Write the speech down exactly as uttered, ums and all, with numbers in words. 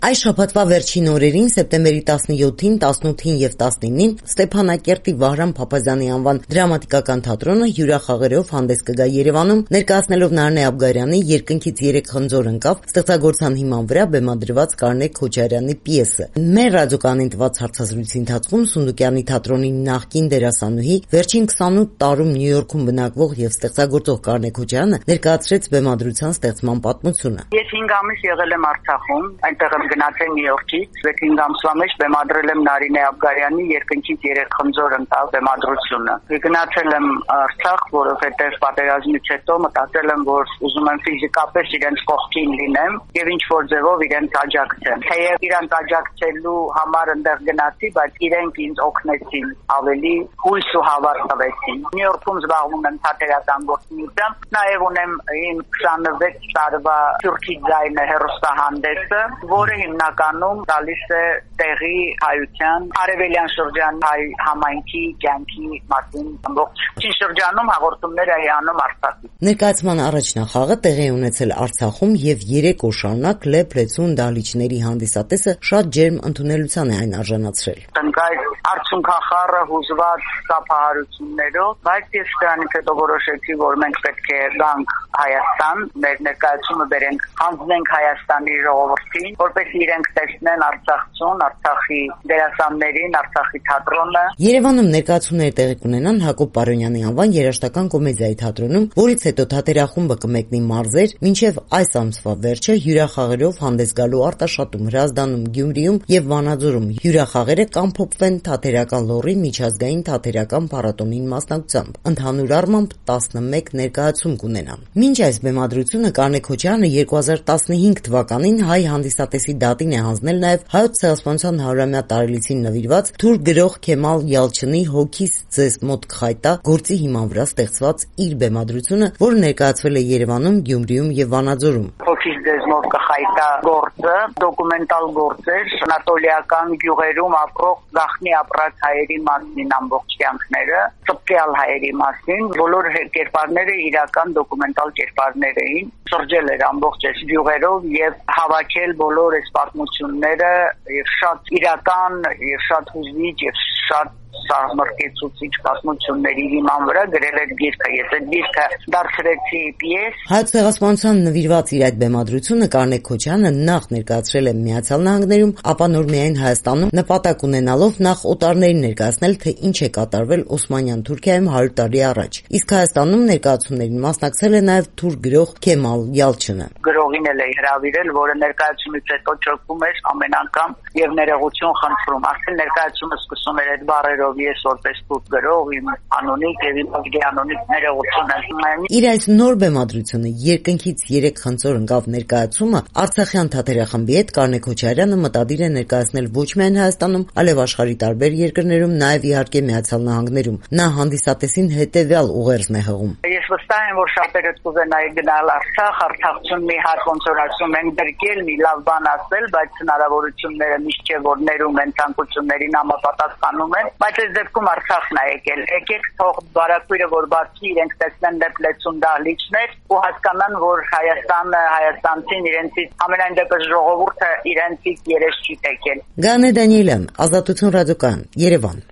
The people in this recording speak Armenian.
Այս շաբաթվա վերջին օրերին սեպտեմբերի տասնյոթին, տասնութին և տասնինին Ստեփանակերտի Վահրամ Փափազյանի անվան դրամատիկական թատրոնը հյուրախաղերով հանդես կգա Երևանում, ներկայացնելով Նարինե Աբգարյանի «Երկնքից երեք խնձոր ընկավ» ստեղծագործության հիման վրա բեմադրված Կարնե Քոչարյանի պիեսը։ Մեր ռադիոկայանին տված հարցազրույցի ընթացքում Սունդուկյանի թատրոնի նախկին դերասանուհի, վերջին քսանութ տարում Նյու Յորքում բնակվող և ստեղծագործող Կարնե Քոչարյանը ներկայացրեց բեմադրության ստեղծման պատմությունը։ Ես հինգ ամիս եղել եմ Արցախում, այնտեղ եմ գնացել Նյու Յորքից, հինգ ամսվա մեջ բեմադրել եմ Նարինե Աբգարյանի «Երկնքից երեք խնձոր ընկավ» բեմադրությունը։ Գնացել եմ Արցախ, որովհետև պատերազմից հետո մտածել եմ, որ ուզում եմ ֆիզիկապես իրենց կողքին լինեմ եւ ինչ որ ձևով իրենց աջակցեմ։ Թեև իրենց աջակցելու համար այնտեղ գնացի, բայց իրենք ինձ օգնեցին, ավելի հույս ու հավատ տվեցին։ Նյու Յորքում զբաղվում եմ թատերական գործունեությամբ, նաեւ ունեմ իմ քսանվեց տարվա Թուրքի ձայնը հեռուստահանդեսը, որը հիմնականում տալիս է տեղի հայության, արևելյան շրջան հայ համայնքի կյանքի մասին ամբողջ շրջանում հաղորդումներ է անում Արցախից։ Ներկայացման առաջնախաղը տեղի է ունեցել Արցախում եւ երեք օր շարունակ Լեփ Լեցուն դահլիճների հանդիսատեսը շատ ջերմ ընդունելության է այն արժանացրել։ Տնկայ արդյունքախառը հուզված սափահարություններով, բայց ես դրանից հետո որոշեցի, որ մենք պետք է գանք Հայաստան, մեր ներկայացումը բերենք, հանձնենք Հայաստանի ժողովրդին, որպես իրենք տեսնեն Արցախցուն, Արցախի դերասաններին, Արցախի թատրոնը։ Երևանում ներկայացումները տեղի կունենան Հակոբ Պարոնյանի անվան երաժշտական կոմեդիայի թատրոնում, որից հետո թատերախումբը կմեկնի մարզեր, մինչև այս ամսվա վերջը հյուրախաղերով հանդես գալու Արտաշատում, Հրազդանում, Գյումրիում եւ Վանաձորում հյուրախաղերը կամփոփվեն թատերական լոռի միջազգային թատերական փառատոնին մասնակցությամբ։ Ընդհանուր առմամբ տասնմեկ ներկայացում կունենան։ Մինչ այս բեմադրությունը Կարնե Քոչարյանը երկու հազար տասնհինգ թվականին հայ հանդիսատեսի դատին է հանձնել նաև հայոց ցեղասպանության հարյուրամյա տարելիցին նվիրված թուր գրող Քեմալ Յալչնի «Հոգիս ձեզ մոտ կխայտա» գործի հիման վրա ստեղծված իր բեմադրությունը, որը ներկայացվել է Երևանում, Գյումրիում եւ Վանաձորում։ «Հոգիս ձեզ մոտ կխայտա» գործը դոկումենտալ գործ էր անատոլիական գյուղերում ապրող գաղտնի ապրած հայերի մասին ամբողջ կյանքները, ծպկյալ հայերի մասին, բոլոր կերպարները իրական դոկումենտալ կերպարներ էին, շրջել էր ամբողջ այս գյուղերով եւ հավաքել բոլոր այս պատմությունները եւ շատ իրական եւ շատ հուզիչ եւ շատ սահմռկեցուցիչ պատմությունների հիման վրա գրել է գիրքը։ Ես այդ գիրքը դարձրեցի պիես։ Հայոց ցեղասպանության նվիրված իր այդ բեմադրությունը Կարնե Քոչարյանը նախ ներկայացրել է Միացյալ Նահանգներում, ապա նոր միայն Հայաստանում, նպատակ ունենալով նախ օտարներին ներկայացնել, թե ինչ է կատարվել Օսմանյան Թուրքիայում հարյուր տարի առաջ։ Իսկ Հայաստանում ներկայացումներին մասնակցել է նաև թուր գրող Քեմալ Յալչնը։ Գրողին էլ է հրավիրել, որը ներկայացումից հետո ճոկում էր ամեն անգամ եւ ներողություն խնդրում։ Արդեն ներկայացումը սկսում էր այդ բառերով ես որպես թուր գրող իմ անունից եւ իմ ազգի անունից ներողություն եմ։ Իր այս նոր բեմադրությունը «Երկնքից երեք խնձոր ընկավ» ներկայացումը Արցախյան թատերախմբի հետ Կարնե Քոչարյանը մտադիր է ներկայացնել ոչ միայն Հայաստանում, այլև աշխարհի տարբեր երկրներում, նաեւ իհարկե Միացյալ Նահանգներում։ Նա հանդիսատեսին հետեւյալ ուղերձն է հղում։ Ես վստահ եմ, որ շատերը կուզենայի գնալ Արցախ, Արցախցուն մի հատ ոնց որ ասում են դրկել, մի լավ բան ասել, բայց հնարավորությունները միշտ չէ որ ներում են ցանկություններին համապատասխանում են, բայց այս դեպքում Արցախն է եկել։ Եկեք թող բարակույրը որ բացի իրենք տեսնեն Լեփ Լեցուն դահլիճներ ու հասկանան, որ Հայաստանը, հայաստանցին իրենցից ամենայն դեպս ժողովուրդը իրենցից երես չի տեկել։ Գանե Դանիելյան, Ազատություն ռադիոկայան, Երևան։